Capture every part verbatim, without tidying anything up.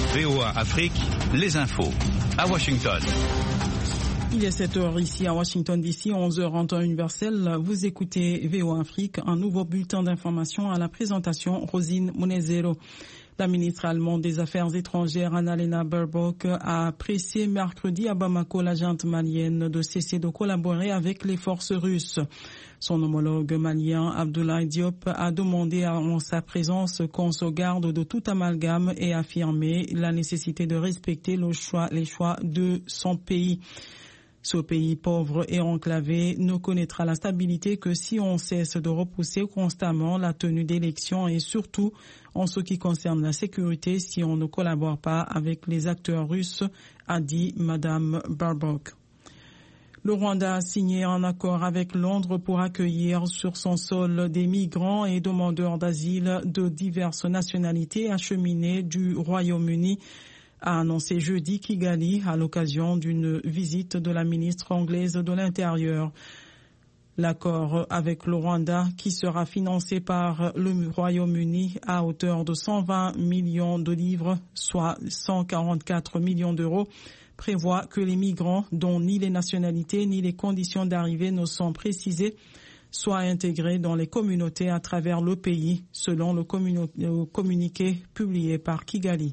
V O A Afrique, les infos. À Washington. Il est sept heures ici à Washington D C, onze heures en temps universel. Vous écoutez V O A Afrique, un nouveau bulletin d'information à la présentation Rosine Monezero. La ministre allemande des Affaires étrangères Annalena Baerbock a pressé mercredi à Bamako la junte malienne de cesser de collaborer avec les forces russes. Son homologue malien Abdoulaye Diop a demandé en sa présence qu'on se garde de tout amalgame et affirmé la nécessité de respecter le choix, les choix de son pays. Ce pays pauvre et enclavé ne connaîtra la stabilité que si on cesse de repousser constamment la tenue d'élections et surtout en ce qui concerne la sécurité si on ne collabore pas avec les acteurs russes, a dit Madame Baerbock. Le Rwanda a signé un accord avec Londres pour accueillir sur son sol des migrants et demandeurs d'asile de diverses nationalités acheminés du Royaume-Uni, a annoncé jeudi Kigali à l'occasion d'une visite de la ministre anglaise de l'Intérieur. L'accord avec le Rwanda, qui sera financé par le Royaume-Uni à hauteur de cent vingt millions de livres, soit cent quarante-quatre millions d'euros, prévoit que les migrants, dont ni les nationalités ni les conditions d'arrivée ne sont précisées, soient intégrés dans les communautés à travers le pays, selon le communiqué publié par Kigali.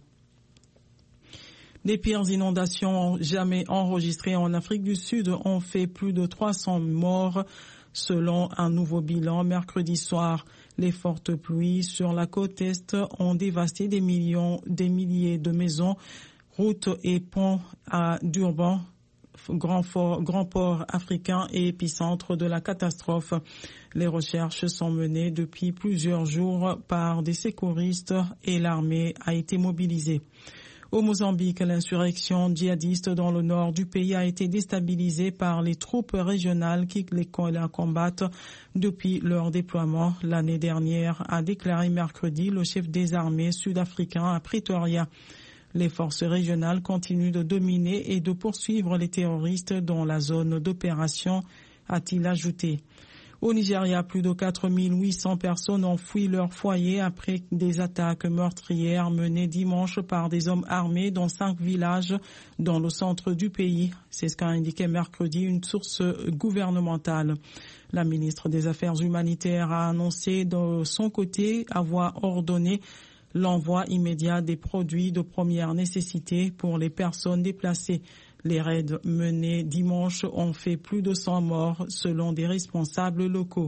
Les pires inondations jamais enregistrées en Afrique du Sud ont fait plus de trois cents morts selon un nouveau bilan mercredi soir. Les fortes pluies sur la côte Est ont dévasté des millions, des milliers de maisons, routes et ponts à Durban, grand, fort, grand port africain et épicentre de la catastrophe. Les recherches sont menées depuis plusieurs jours par des secouristes et l'armée a été mobilisée. Au Mozambique, l'insurrection djihadiste dans le nord du pays a été déstabilisée par les troupes régionales qui la combattent depuis leur déploiement l'année dernière, a déclaré mercredi le chef des armées sud-africain à Pretoria. Les forces régionales continuent de dominer et de poursuivre les terroristes dans la zone d'opération, a-t-il ajouté. Au Nigeria, plus de quatre mille huit cents personnes ont fui leur foyer après des attaques meurtrières menées dimanche par des hommes armés dans cinq villages dans le centre du pays. C'est ce qu'a indiqué mercredi une source gouvernementale. La ministre des Affaires humanitaires a annoncé de son côté avoir ordonné l'envoi immédiat des produits de première nécessité pour les personnes déplacées. Les raids menés dimanche ont fait plus de cent morts selon des responsables locaux.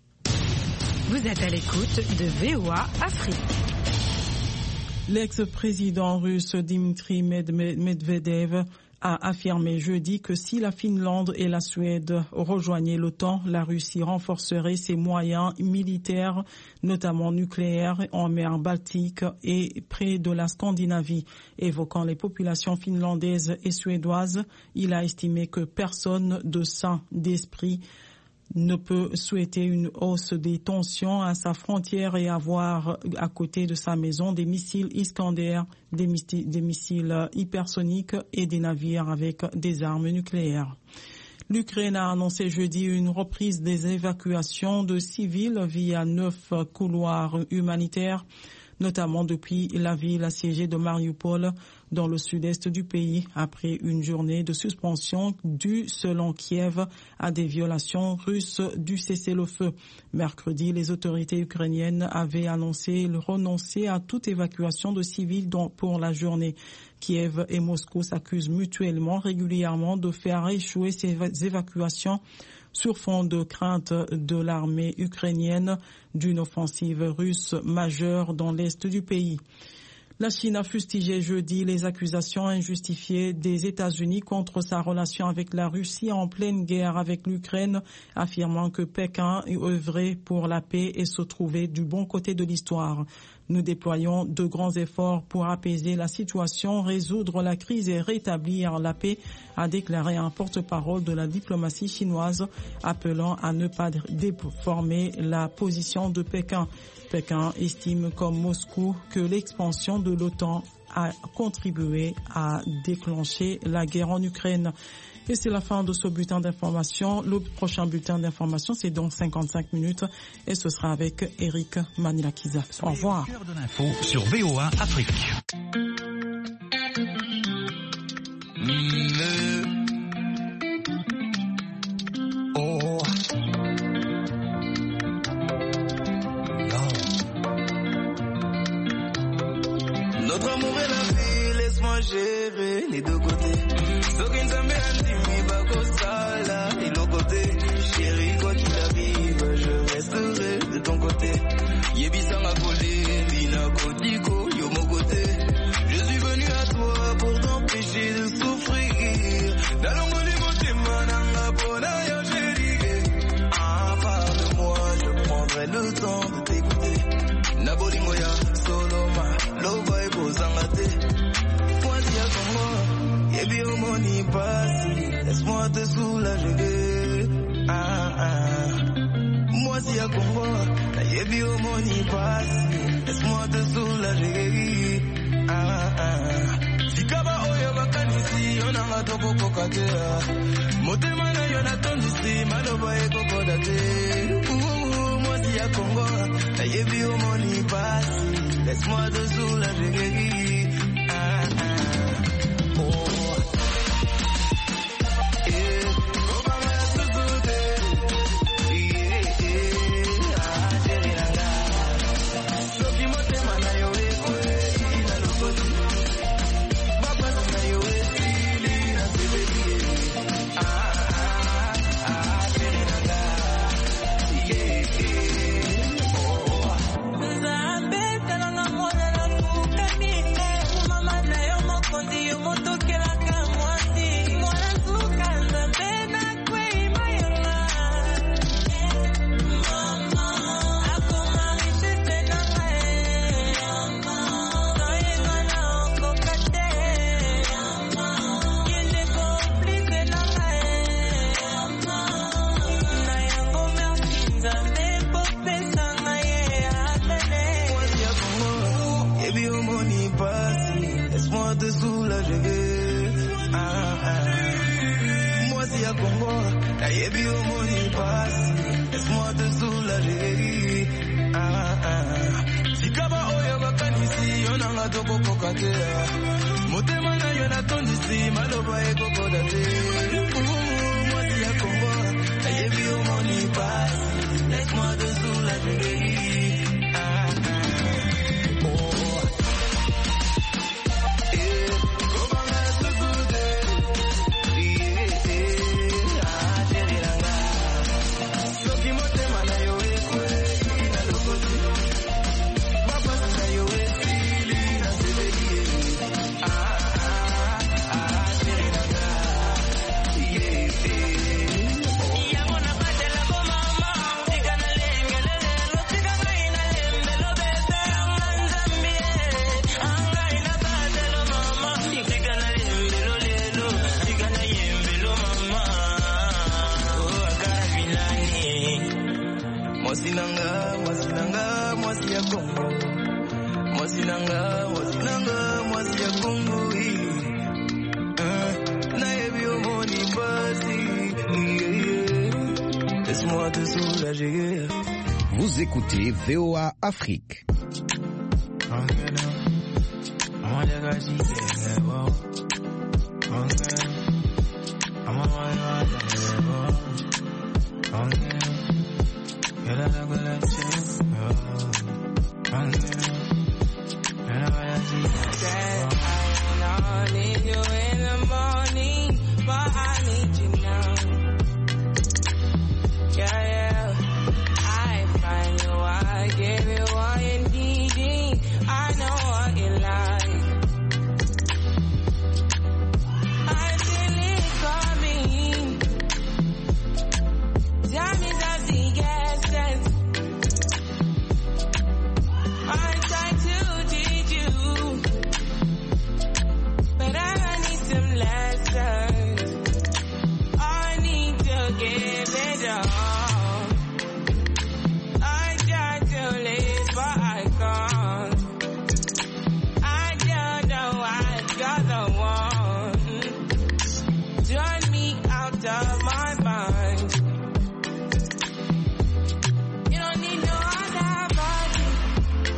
Vous êtes à l'écoute de V O A Afrique. L'ex-président russe Dmitry Medvedev a affirmé jeudi que si la Finlande et la Suède rejoignaient l'OTAN, la Russie renforcerait ses moyens militaires, notamment nucléaires, en mer Baltique et près de la Scandinavie. Évoquant les populations finlandaises et suédoises, il a estimé que personne de sain d'esprit ne peut souhaiter une hausse des tensions à sa frontière et avoir à côté de sa maison des missiles Iskander, des, missiles, des missiles hypersoniques et des navires avec des armes nucléaires. L'Ukraine a annoncé jeudi une reprise des évacuations de civils via neuf couloirs humanitaires, notamment depuis la ville assiégée de Mariupol dans le sud-est du pays, après une journée de suspension due, selon Kiev, à des violations russes du cessez-le-feu. Mercredi, les autorités ukrainiennes avaient annoncé renoncer à toute évacuation de civils pour la journée. Kiev et Moscou s'accusent mutuellement régulièrement de faire échouer ces évacuations sur fond de crainte de l'armée ukrainienne d'une offensive russe majeure dans l'est du pays. La Chine a fustigé jeudi les accusations injustifiées des États-Unis contre sa relation avec la Russie en pleine guerre avec l'Ukraine, affirmant que Pékin œuvrait pour la paix et se trouvait du bon côté de l'histoire. Nous déployons de grands efforts pour apaiser la situation, résoudre la crise et rétablir la paix, a déclaré un porte-parole de la diplomatie chinoise, appelant à ne pas déformer la position de Pékin. Pékin estime comme Moscou que l'expansion de l'OTAN a contribué à déclencher la guerre en Ukraine. Et c'est la fin de ce bulletin d'information. Le prochain bulletin d'information, c'est dans cinquante-cinq minutes et ce sera avec Eric Manilakiza. Au revoir. Cœur de l'info sur V O A Afrique. Entre amour et la vie, laisse-moi gérer les deux côtés. Sokin Zambé Antimi Bako Sala et l'autre côté. Chérie, quoi qu'il arrive, je resterai de ton côté. Yebisanga Kolé, Bina Kodiko, yo mon côté. Je suis venu à toi pour t'empêcher de souffrir. Dalongoli Motima Nanga Bona yo chérie. Ah, parle-moi, je prendrai le temps de t'écouter. Nabolingoya, Soloma, Loba et Bozangate. Moi si à Congo, Yebi au moni passi. Laisse-moi te soulager. Ah, ah. Moi si à Congo, Yebi au moni passi. Laisse-moi te soulager. Ah, ah. Sikaba oyo bakanisi, onanga toko kokatea. Motema na yo natondisi, maloba e kokodate. Moi si à Congo, Yebi au moni passi. Laisse-moi te soulager. Ah, ah. Oh. Vous écoutez V O A Afrique. I'm